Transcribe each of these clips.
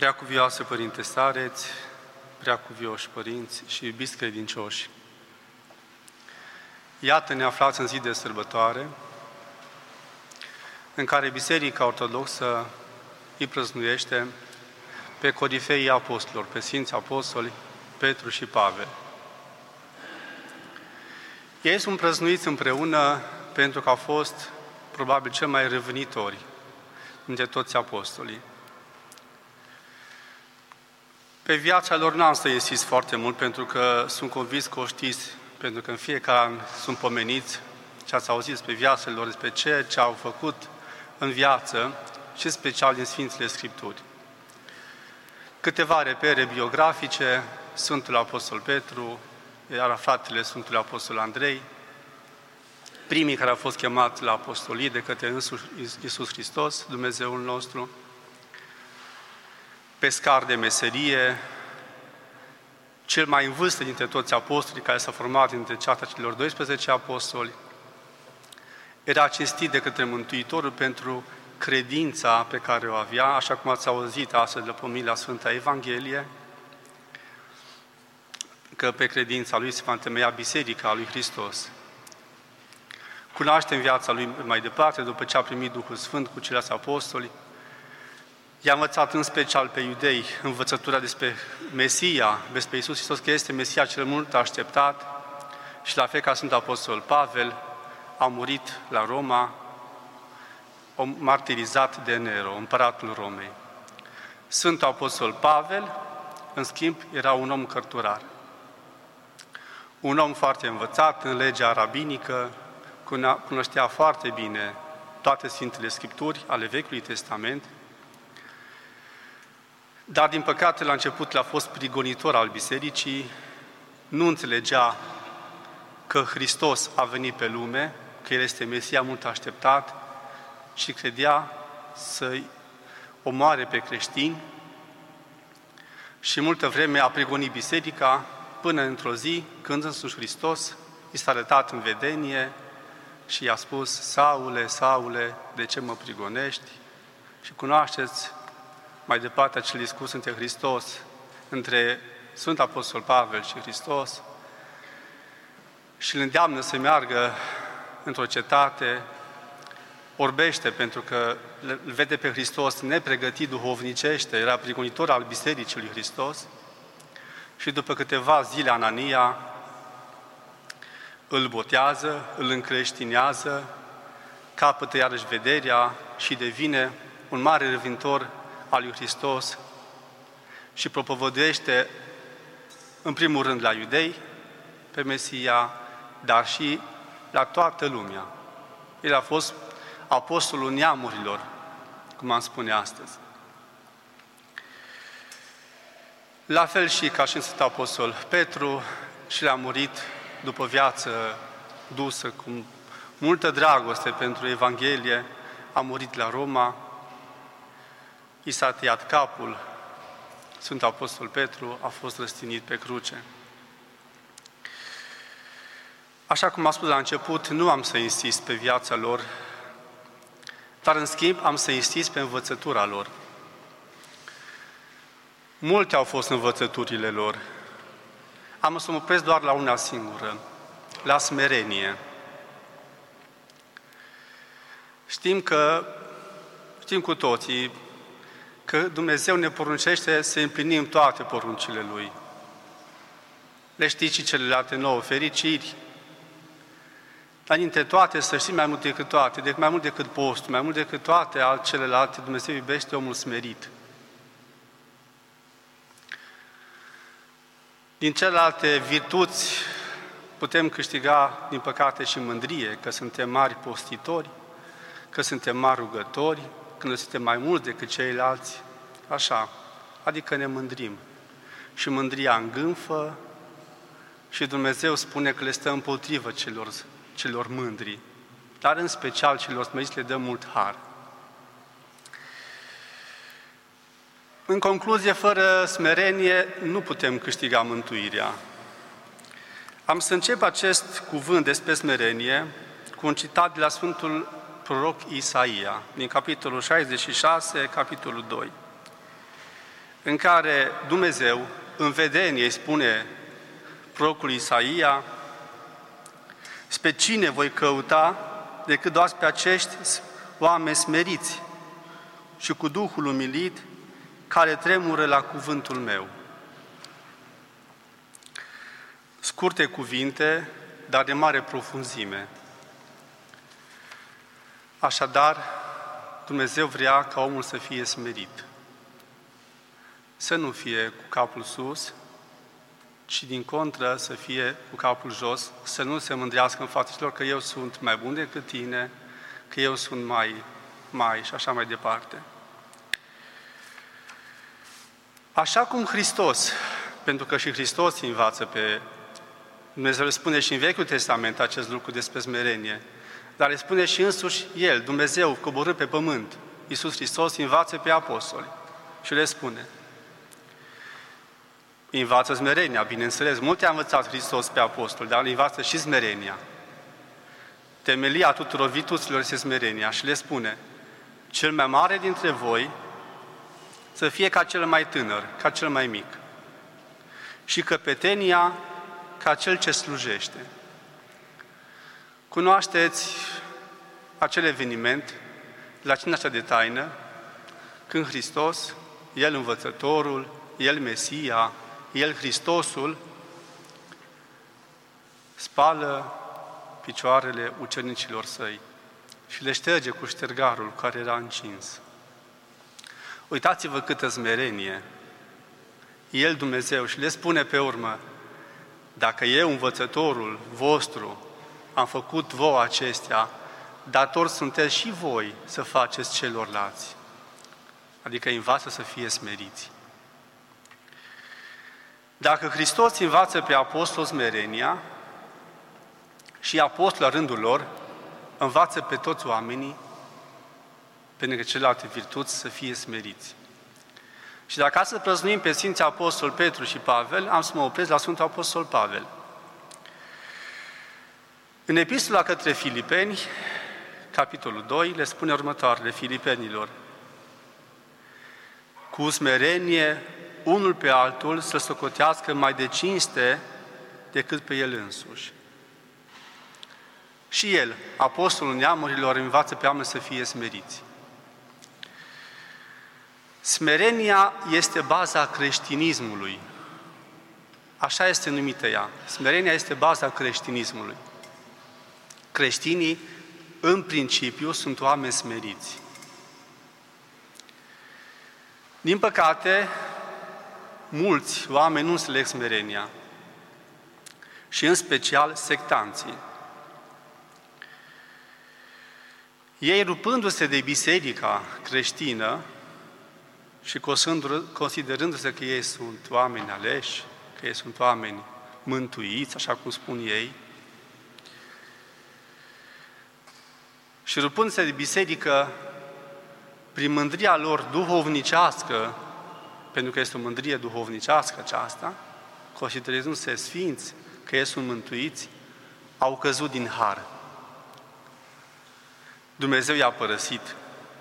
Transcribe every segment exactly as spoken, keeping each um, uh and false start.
Preacuvioasă Părinte Stareț, preacuvioși părinți și iubiți credincioși, iată ne aflați în zi de sărbătoare, în care Biserica Ortodoxă îi prăznuiește pe corifeii apostolilor, pe Sfinții Apostoli Petru și Pavel. Ei sunt prăznuiți împreună pentru că au fost probabil cel mai revenitori dintre toți apostolii. Pe viața lor n-am să insist foarte mult, pentru că sunt convins că o știți, pentru că în fiecare an sunt pomeniți și ați auzit despre viața lor, despre ceea ce au făcut în viață și special din Sfințile Scripturi. Câteva repere biografice: Sfântul Apostol Petru, iar fratele Sfântului Apostol Andrei, primii care au fost chemați la apostolii de către însuși Iisus Hristos, Dumnezeul nostru, pescar de meserie, cel mai în vârstă dintre toți apostolii, care s-a format dintre ceata celor doisprezece apostoli, era cinstit de către Mântuitorul pentru credința pe care o avea, așa cum ați auzit astăzi la pomenire la Sfânta Evanghelie, că pe credința lui se va întemeia Biserica lui Hristos. Cunoaștem viața lui mai departe, după ce a primit Duhul Sfânt cu ceilalți apostoli. I-a învățat în special pe iudei învățătura despre Mesia, despre Iisus Hristos, că este Mesia cel mult așteptat, și la fel ca Sfântul Apostol Pavel a murit la Roma, martirizat de Nero, împăratul Romei. Sfântul Apostol Pavel, în schimb, era un om cărturar. Un om foarte învățat în legea rabinică, cunoștea foarte bine toate Sfintele Scripturi ale Vechiului Testament, dar, din păcate, la început a fost prigonitor al bisericii, nu înțelegea că Hristos a venit pe lume, că El este Mesia mult așteptat și credea să-i omoare pe creștini, și multă vreme a prigonit biserica, până într-o zi, când însuși Hristos i s-a arătat în vedenie și i-a spus: Saule, Saule, de ce mă prigonești? Și cunoașteți mai departe acel discurs între Hristos, între Sfântul Apostol Pavel și Hristos, și îl îndeamnă să meargă într-o cetate, orbește pentru că îl vede pe Hristos nepregătit duhovnicește, era prigonitor al Bisericii lui Hristos, și după câteva zile Anania îl botează, îl încreștinează, capătă iarăși vederea și devine un mare revinitor al lui Hristos și propovăduiește în primul rând la iudei pe Mesia, dar și la toată lumea. El a fost apostolul neamurilor, cum am spune astăzi. La fel și ca și Sfântul Apostol Petru, și l-a murit după viață dusă cu multă dragoste pentru Evanghelie, a murit la Roma, i s-a tăiat capul, Sfântul Apostol Petru a fost răstignit pe cruce. Așa cum am spus la început, nu am să insist pe viața lor, dar în schimb am să insist pe învățătura lor. Multe au fost învățăturile lor. Am să mă opresc doar la una singură, la smerenie. Știm că, știm cu toții, că Dumnezeu ne poruncește să împlinim toate poruncile Lui. Le știți și celelalte nouă fericiri, dar dintre toate, să știm mai mult decât toate, decât mai mult decât postul, mai mult decât toate al celelalte, Dumnezeu iubește omul smerit. Din celelalte virtuți putem câștiga, din păcate, și mândrie, că suntem mari postitori, că suntem mari rugători, când suntem mai mulți decât ceilalți, așa, adică ne mândrim. Și mândria îngânfă și Dumnezeu spune că le stă împotrivă celor, celor mândri, dar în special celor smeriți le dă mult har. În concluzie, fără smerenie nu putem câștiga mântuirea. Am să încep acest cuvânt despre smerenie cu un citat de la Sfântul proroc Isaia, din capitolul șaizeci și șase, capitolul doi. în care Dumnezeu, în vedenie, îi spune prorocul Isaia: spre cine voi căuta decât doar pe acești oameni smeriți și cu Duhul umilit, care tremură la cuvântul meu. Scurte cuvinte, dar de mare profunzime. Așadar, Dumnezeu vrea ca omul să fie smerit. Să nu fie cu capul sus, ci din contră să fie cu capul jos, să nu se mândrească în fața celor că eu sunt mai bun decât tine, că eu sunt mai, mai și așa mai departe. Așa cum Hristos, pentru că și Hristos învață pe Dumnezeu, îi spune și în Vechiul Testament acest lucru despre smerenie, dar îi spune și însuși El, Dumnezeu, coborât pe pământ, Iisus Hristos, învață pe apostoli și le spune. Învață smerenia, bineînțeles, multe a învățat Hristos pe apostoli, dar învață și smerenia. Temelia tuturor virtuților este smerenia și le spune: cel mai mare dintre voi să fie ca cel mai tânăr, ca cel mai mic, și căpetenia ca cel ce slujește. Cunoașteți acel eveniment la cina de taină, când Hristos, El învățătorul, El Mesia, El Hristosul, spală picioarele ucenicilor săi și le șterge cu ștergarul care era încins. Uitați-vă câtă smerenie! El, Dumnezeu, și le spune pe urmă: dacă eu, învățătorul vostru, am făcut vouă acestea, dator sunteți și voi să faceți celorlalți. Adică învață să fie smeriți. Dacă Hristos învață pe apostol smerenia, și apostol la rândul lor învață pe toți oamenii, pe lângă celelalte virtuți, să fie smeriți. Și dacă astăzi prăznuim pe Sfinții Apostol Petru și Pavel, am să mă opresc la Sfântul Apostol Pavel. În Epistola către Filipeni, capitolul doi, le spune următoarele filipenilor: cu smerenie, unul pe altul să socotească mai de cinste decât pe el însuși. Și el, apostolul neamurilor, învață pe oameni să fie smeriți. Smerenia este baza creștinismului. Așa este numită ea. Smerenia este baza creștinismului. Creștinii, în principiu, sunt oameni smeriți. Din păcate, mulți oameni nu înțeleg smerenia. Și în special sectanții. Ei, rupându-se de biserica creștină și considerându-se că ei sunt oameni aleși, că ei sunt oameni mântuiți, așa cum spun ei, și rupându-se de biserică prin mândria lor duhovnicească, pentru că este o mândrie duhovnicească aceasta, considerându-se sfinți, că ei sunt mântuiți, au căzut din har. Dumnezeu i-a părăsit.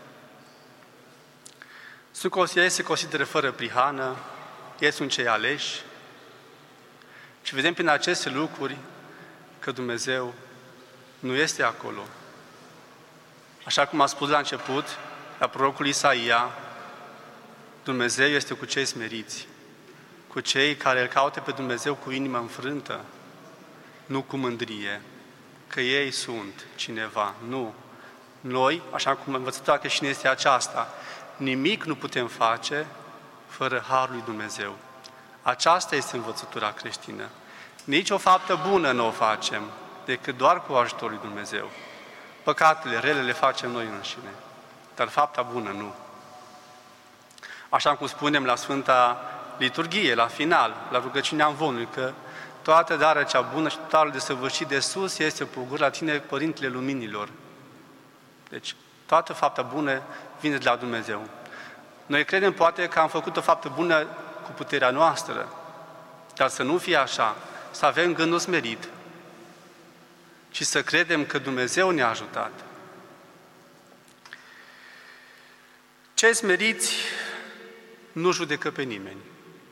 Sunt considerați, se consideră fără prihană, ei sunt cei aleși și vedem prin aceste lucruri că Dumnezeu nu este acolo. Așa cum a spus la început, la prorocul Isaia, Dumnezeu este cu cei smeriți, cu cei care îl caută pe Dumnezeu cu inima înfrântă, nu cu mândrie, că ei sunt cineva, nu. Noi, așa cum învățătura creștină este aceasta, nimic nu putem face fără harul lui Dumnezeu. Aceasta este învățătura creștină. Nici o faptă bună nu o facem, decât doar cu ajutorul lui Dumnezeu. Păcatele rele le facem noi înșine, dar fapta bună nu. Așa cum spunem la Sfânta Liturghie, la final, la rugăciunea învonului, că toată darea cea bună și totalul de săvârșit de sus este purgând la tine, Părintele Luminilor. Deci, toată fapta bună vine de la Dumnezeu. Noi credem poate că am făcut o faptă bună cu puterea noastră, dar să nu fie așa, să avem gândul smerit, ci să credem că Dumnezeu ne-a ajutat. Cei smeriți nu judecă pe nimeni.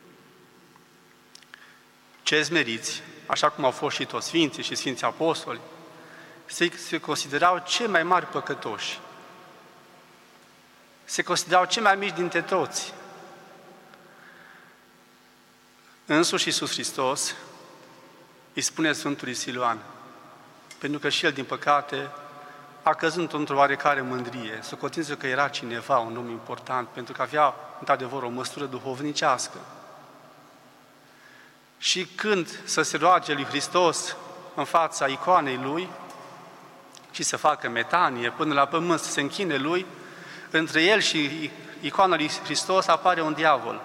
Cei smeriți, așa cum au fost și toți sfinții și sfinții apostoli, se, se considerau cei mai mari păcătoși. Se considerau cei mai mici dintre toți. Însuși Iisus Hristos îi spune Sfântului Siluan, pentru că și el, din păcate, a căzut într-o oarecare mândrie, socotindu-se că era cineva, un om important, pentru că avea, într-adevăr, o măsură duhovnicească. Și când să se roage lui Hristos în fața icoanei lui și să facă metanie până la pământ, să se închine lui, între el și icoana lui Hristos apare un diavol.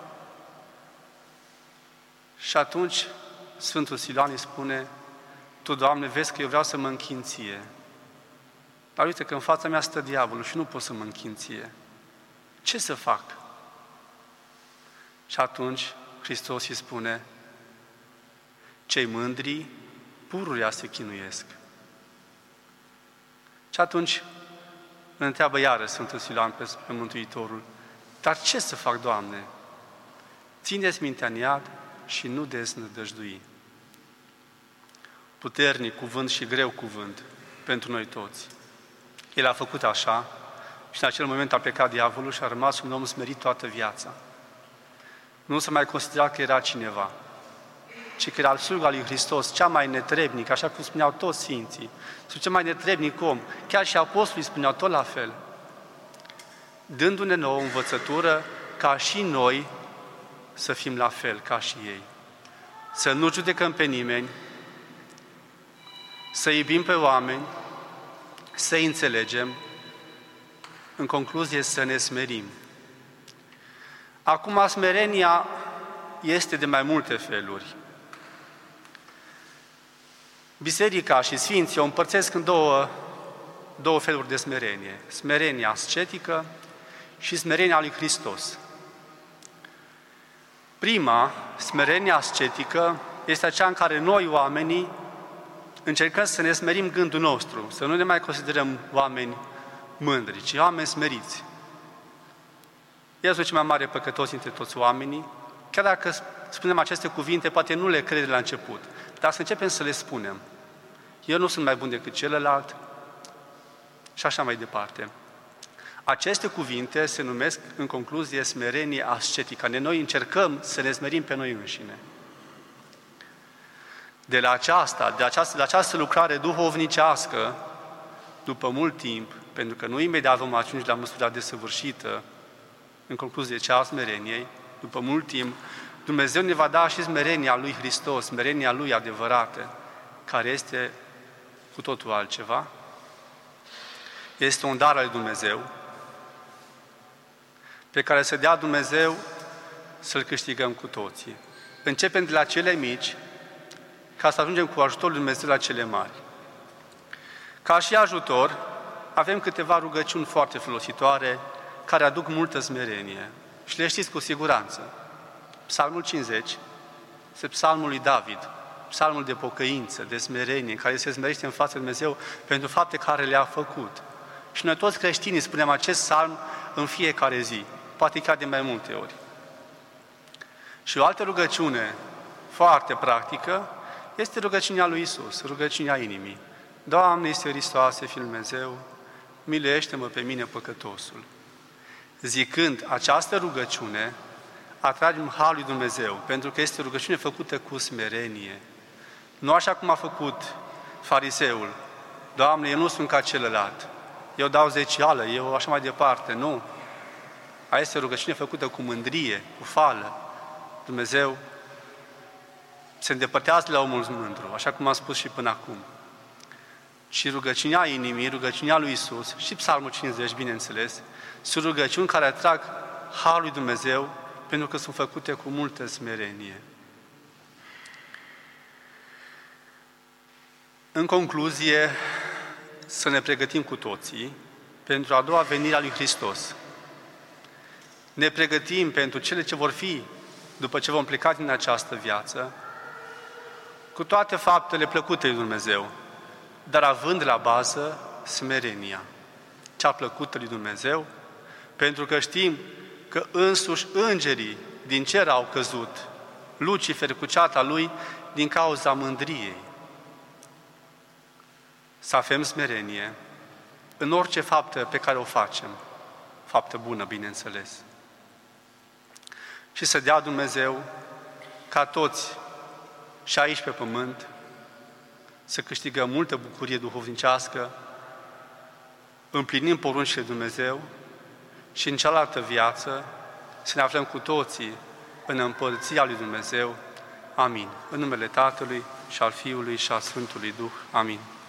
Și atunci Sfântul Siluan îi spune, Tu, Doamne, vezi că eu vreau să mă închin Ție. Dar uite că în fața mea stă diavolul și nu pot să mă închin Ție. Ce să fac? Și atunci Hristos îi spune, cei mândri pururea se chinuiesc. Și atunci îl întreabă iară Sfântul Siluan pe, pe Mântuitorul, dar ce să fac, Doamne? Țineți mintea în iad și nu deznădăjdui. Puternic cuvânt și greu cuvânt pentru noi toți. El a făcut așa și în acel moment a plecat diavolul și a rămas un om smerit toată viața. Nu s-a mai considerat că era cineva, ci că era slugul lui Hristos, cea mai netrebnic, așa cum spuneau toți sfinții, cel mai netrebnic om. Chiar și apostolii spuneau tot la fel, dându-ne nouă o învățătură ca și noi să fim la fel ca și ei. Să nu judecăm pe nimeni, să iubim pe oameni, să-i înțelegem, în concluzie să ne smerim. Acum, smerenia este de mai multe feluri. Biserica și Sfinții o împărțesc în două, două feluri de smerenie. Smerenia ascetică și smerenia lui Hristos. Prima, smerenia ascetică, este aceea în care noi, oamenii, încercăm să ne smerim gândul nostru, să nu ne mai considerăm oameni mândri, ci oameni smeriți. El este cel mai mare păcătos dintre toți oamenii, chiar dacă spunem aceste cuvinte, poate nu le crede la început, dar să începem să le spunem. Eu nu sunt mai bun decât celălalt și așa mai departe. Aceste cuvinte se numesc, în concluzie, smerenie ascetică. Noi încercăm să ne smerim pe noi înșine. De la aceasta, de această, de această lucrare duhovnicească, după mult timp, pentru că nu imediat vom ajunge la măsura desăvârșită, în concluzie cea a smereniei, după mult timp, Dumnezeu ne va da și smerenia lui Hristos, smerenia lui adevărată, care este cu totul altceva. Este un dar al lui Dumnezeu, pe care să dea Dumnezeu să-l câștigăm cu toții. Începem de la cele mici, ca să ajungem cu ajutorul lui Dumnezeu la cele mari. Ca și ajutor, avem câteva rugăciuni foarte folositoare, care aduc multă smerenie. Și le știți cu siguranță. Psalmul cincizeci este psalmul lui David, psalmul de pocăință, de smerenie, care se smerește în fața lui Dumnezeu pentru fapte care le-a făcut. Și noi toți creștinii spunem acest psalm în fiecare zi, poate chiar de mai multe ori. Și o altă rugăciune foarte practică este rugăciunea lui Iisus, rugăciunea inimii. Doamne, Iisuse Hristoase, Fiul lui Dumnezeu, miluiește-mă pe mine păcătosul. Zicând această rugăciune, atragem harul lui Dumnezeu, pentru că este o rugăciune făcută cu smerenie. Nu așa cum a făcut fariseul. Doamne, eu nu sunt ca celălalt. Eu dau zecială, eu așa mai departe. Nu. Aia este o rugăciune făcută cu mândrie, cu fală. Dumnezeu se îndepărtează de la omul mândru, așa cum am spus și până acum. Și rugăciunea inimii, rugăciunea lui Iisus și Psalmul cincizeci, bineînțeles, sunt rugăciuni care atrag harul lui Dumnezeu pentru că sunt făcute cu multă smerenie. În concluzie, să ne pregătim cu toții pentru a doua venire a lui Hristos. Ne pregătim pentru cele ce vor fi după ce vom pleca din această viață, cu toate faptele plăcute lui Dumnezeu, dar având la bază smerenia, cea plăcută lui Dumnezeu, pentru că știm că însuși îngerii din cer au căzut, Lucifer cu ceata lui, din cauza mândriei. Să avem smerenie în orice faptă pe care o facem, faptă bună, bineînțeles. Și să dea Dumnezeu ca toți și aici pe pământ să câștigăm multă bucurie duhovnicească, împlinim poruncile Dumnezeu și în cealaltă viață să ne aflăm cu toții în împărăția lui Dumnezeu. Amin. În numele Tatălui și al Fiului și al Sfântului Duh. Amin.